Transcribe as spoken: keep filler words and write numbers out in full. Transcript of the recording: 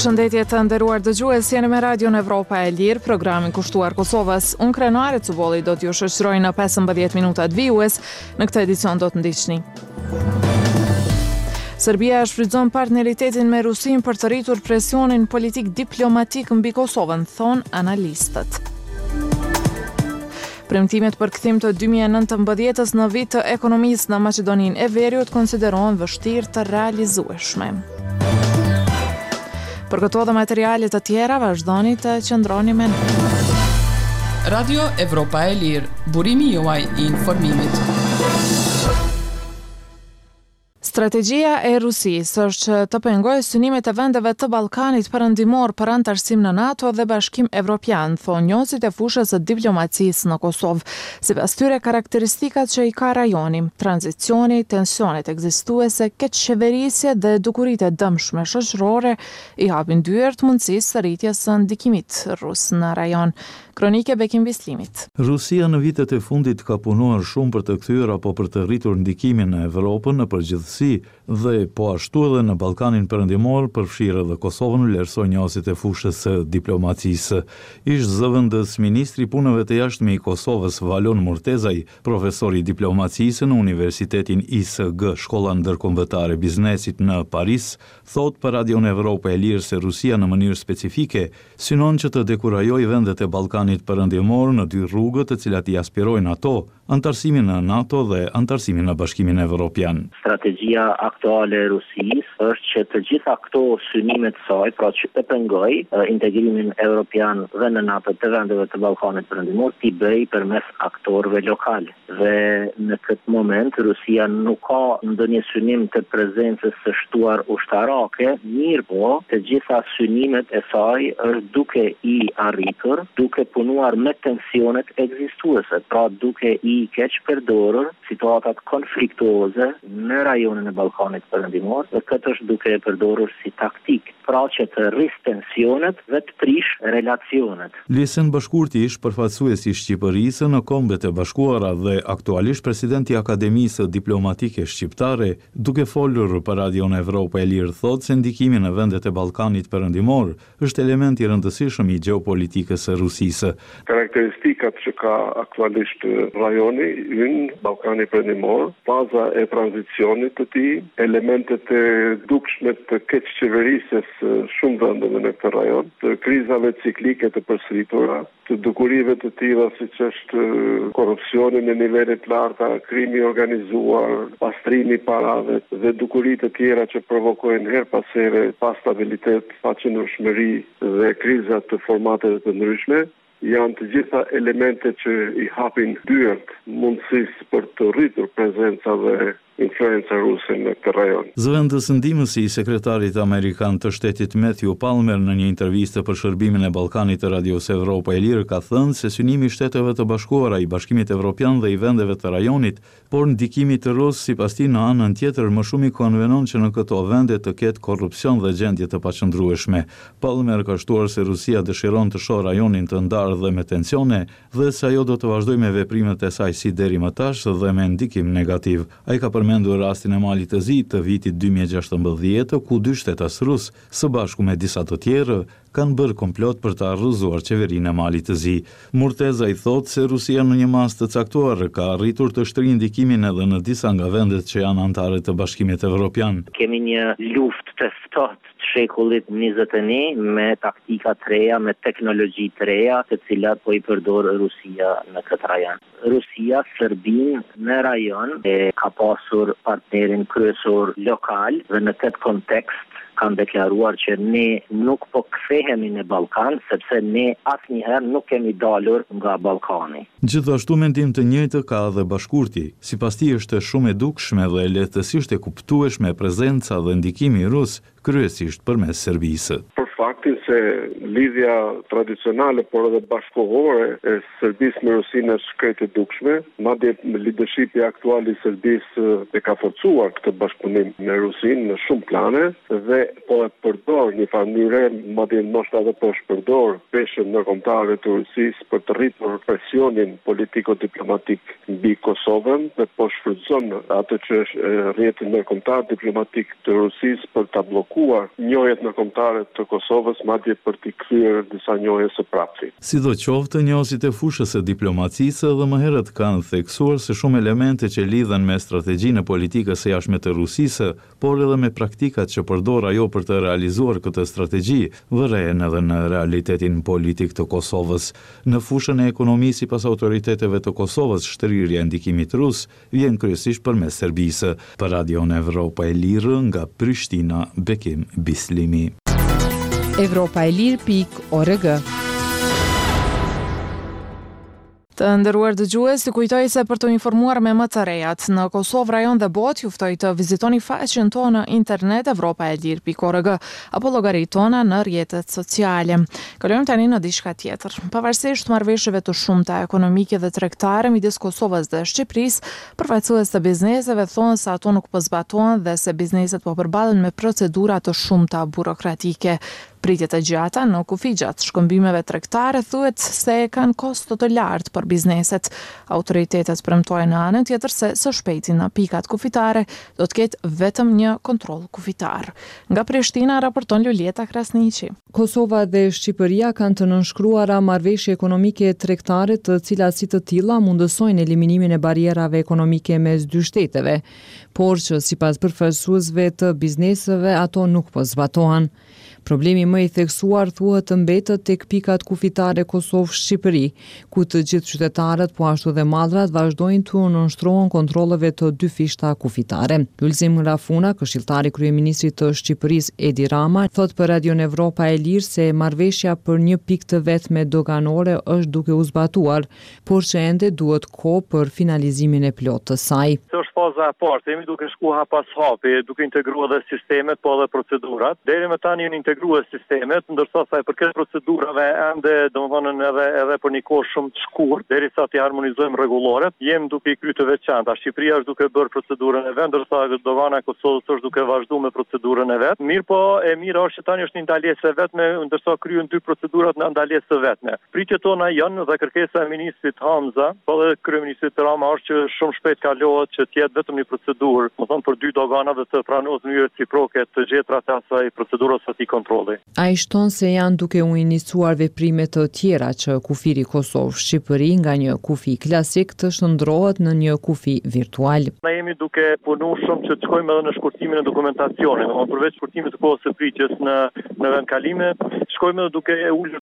Përshëndetje të nderuar dëgjues, jeni me Radion Evropa e Lirë, programin kushtuar Kosovës. Unë Krenari Cubolli do t'ju shoqëroj në pesëmbëdhjetë minutat vijues. Në këtë edicion do të ndiqni. Serbia shfrytëzon partneritetin me Rusinë për të rritur presionin politik diplomatik mbi Kosovën, thon analistët. Premtimet për kthim të dy mijë e nëntëmbëdhjetës në vit të ekonomisë në Maqedoninë e Veriut konsiderohen vështirë të realizueshme. Për këto dhe materialet të tjera, vazhdoni të qëndroni me ne. Radio Evropa e Lirë, burimi juaj i informimit. Strategjia e Rusisë është që të pengojë synimet e vendeve të Ballkanit perëndimor për anëtarësim në NATO dhe Bashkim Evropian, thonë njohësit e fushës së diplomacisë në Kosovë. Sipas tyre, karakteristikat që i ka rajoni, tranzicioni, tensionet ekzistuese, keqçeverisje dhe dukuritë e dëmshme shoqërore i hapin dyert mundësisë së rritjes së ndikimit rus në rajon. Kronike Bekim Bislimit. Rusia në vitet e fundit ka punuar shumë për të kthyer apo për të rritur ndikimin në Evropën në përgjithësi dhe po ashtu edhe në Ballkanin Perëndimor, përfshirë edhe Kosovën, vlerësoi njohësit e fushës së diplomacisë. Ish zëvendës ministri i punëve të jashtme i Kosovës, Valon Murtezaj, profesor i diplomacisë në Universitetin I S G, Shkolla Ndërkombëtare Biznesit në Paris, thot për Radion Evropa e Lirë se Rusia në mënyrë specifike synon që të dekurajojë vendet e Ballkanit Perëndimor në dy rrugët të cilat i aspirojnë ato, antarësimin në NATO dhe antarësimin në Bashkimin Evropian. Strategjia aktuale e Rusisë është që të gjitha këto synimet saj, pra që të pengoj integrimin evropian dhe në NATO të vendeve të Ballkanit Perëndimor, t'i bëj përmes aktorëve lokal. Dhe në këtë moment Rusia nuk ka ndonjë synim të prezencës së shtuar ushtarake, mirë po, të gjitha synimet e saj është duke i arritur, duke punuar me tensionet ekzistuese, pra duke i keq përdorur situatat konfliktuoze në rajonin e Ballkanit Perëndimor, dhe këtë është duke e përdorur si taktik, pra që të rris tensionet dhe të prish relacionet. Lesen Bashkurti ish përfaqësuesi i Shqipërisë në Kombet e Bashkuara dhe aktualisht presidenti i Akademisë Diplomatike Shqiptare, duke folur për Radion Evropa e Lirë, thotë se ndikimi në vendet e Ballkanit Perëndimor është element i rëndësishëm i gjeopolitikës së Rusisë. Karakteristikat që ka aktualisht rajoni ynë Ballkani Perëndimor, baza e tranzicionit të tij, elementet e dukshme të keqçeverisjes shumë vendeve në këtë rajon, të krizave ciklike të përsëritura, të dukurive të tilla siç është korrupsioni në nivele të larta, krimi i organizuar, pastrimi i parave dhe dukuritë të tjera që provokojnë her pas here pastabilitet, paqëndrueshmëri dhe kriza të formateve të ndryshme, janë të gjitha elemente që i hapin dyert mundësisë për të rritur prezenca dhe influenca ruse në këtë rajon. Zëvendës ndihmësi i sekretarit amerikan të shtetit Matthew Palmer në një intervistë për shërbimin e Ballkanit të Radios Evropa e Lirë ka thënë se synimi i Shteteve të Bashkuara, i Bashkimit Evropian dhe i vendeve të rajonit, por ndikimi të Rus sipas tij në anën tjetër më shumë i konvenon që në këto vende të ketë korrupsion dhe gjendje të paqëndrueshme. Palmer ka shtuar se Rusia dëshiron të shohë rajonin të ndarë dhe me tensione dhe se ajo do të vazhdojë me veprimet e saj si deri më tash dhe me ndikim negativ. Ai ka mendur rastin e Malit të Zi të vitit dy mijë e gjashtëmbëdhjetë, ku dy shtetas rus, së bashku me disa të tjerë, kanë bërë komplot për të arrëzuar qeverinë e Malit të Zi. Murteza i thotë se Rusia në një mas të caktuar ka arritur të shtrijë ndikimin edhe në disa nga vendet që janë anëtare të Bashkimit Evropian. Kemi një luftë të ftohtë të shekullit njëzet e një me taktika të reja, me teknologji të reja, të cilat po i përdor Rusia në këtë rajon. Rusia, Serbin në rajon e ka pasur partnerin kryesor lokal dhe në këtë kontekst kanë deklaruar që ne nuk po kthehemi në Ballkan, sepse ne asnjëherë nuk kemi dalur nga Ballkani. Gjithashtu mendim të njëjtë ka edhe Bashkurti. Sipas tij është shumë e dukshme dhe lehtësisht e kuptueshme prezenca dhe ndikimi rus, kryesisht përmes Serbisë. Për faktin se lidhja tradicionale por edhe bashkohore e Serbisë me Rusinë është krejt e dukshme, madje leadershipi aktual i Serbisë e ka forcuar këtë bashkëpunim me Rusinë në shumë plane dhe po e përdor një farë mënyre, madje ndoshta edhe po shpërdor peshën ndërkombëtare të Rusisë për të rritur presionin politiko-diplomatik mbi Kosovën dhe po shfrytëzon atë që është rrjeti ndërkombëtar diplomatik të Rusisë për ta bllokuar njëjët ndërkombëtare të Kosovës, madje për t'i kryer disa njëjë së prapti. Sidoqoftë, njohësit e fushës së diplomacisë edhe më herët kanë theksuar se shumë elemente që lidhen me strategjinë e politikës së jashtme të Rusisë, por edhe me praktikat që përdor ajo për të realizuar këtë strategji, vërejnë edhe në realitetin politik të Kosovës. Në fushën e ekonomisë sipas autoriteteve të Kosovës, shtrirja e ndikimit rus vjen kryesisht përmes Serbisë. Për Radion Evropa e Lirë nga Prishtina, Bekim Bislimi. Evropa e Lirë pikë org. Të nderuar dëgjues, ju kujtoj se për të informuar me më të rejat në Kosovë, rajon dhe botë, ju ftoj të vizitoni faqen tonë në internet evropa e lirë pikë org apo llogaritë tona në rrjetet sociale. Kalojmë tani në diçka tjetër. Pavarësisht marrëveshjeve të shumta ekonomike dhe tregtare midis Kosovës dhe Shqipërisë, përfaqësues të bizneseve thonë se ato nuk po zbatohen dhe se bizneset po përballen me procedura të shumta burokratike. Pritjet e gjata në kufi gjatë shkëmbimeve tregtare thuhet se kanë kosto të lartë për bizneset. Autoritetet premtojnë në anën tjetër se së shpejti në pikat kufitare do të ketë vetëm një kontroll kufitar. Nga Prishtina raporton Lulieta Krasniqi. Kosova dhe Shqipëria kanë të nënshkruara marrëveshje ekonomike tregtare, të cilat si të tilla mundësojnë eliminimin e barierave ekonomike mes dy shteteve, por që sipas përfaqësuesve të bizneseve ato nuk po zbatohen. Problemi më i theksuar thuhet të mbetet tek pikat kufitare Kosovë-Shqipëri, ku të gjithë qytetarët, po ashtu dhe mallrat vazhdojnë të nënshtrohen kontrolleve të dy fishta kufitare. Lulzim Rafuna, këshilltari kryeministrit të Shqipërisë Edi Rama, thot për Radion Evropa e Lirë se marrëveshja për një pikë të vetme doganore është duke u zbatuar, por që ende duhet kohë për finalizimin e plotë të saj. Është faza e parë, jemi duke shkuar pas hapi, duke integruar dhe sistemet, po edhe procedurat. Deri më tani jemi integruar sistemet, ndërsa sa i përket procedurave ende, domethënë edhe edhe për një kohë shumë të shkurtë, derisa të harmonizojmë rregulloret, jemi duke i kryer të veçanta. Shqipëria është duke bërë procedurën e vet, ndërsa dogana e Kosovës është duke vazhduar me procedurën e vet. Mirë po, e mirë është që tani është një ndalesë e vetme, ndërsa kryen dy procedurat në ndalesë të vetme. Pritjet tona janë dhe kërkesa e ministrit Hamza, po dhe kryeministrit Rama është që shumë shpejt kalohet që të jetë vetëm një procedurë, domethënë për dy dogana dhe të pranohet në mënyrë reciproke të gjetrat e asaj procedurës së tij kontrolli. Ai shton se janë duke u iniciuar veprime të tjera që kufiri Kosovë-Shqipëri nga një kufi klasik të shndrohet në një kufi virtual. Ne jemi duke punuar shumë që të shkojmë edhe në shkurtimin e dokumentacionit, domethënë përveç shkurtimit të kohës së pritjes në në vendkalime, shkojmë edhe duke ulur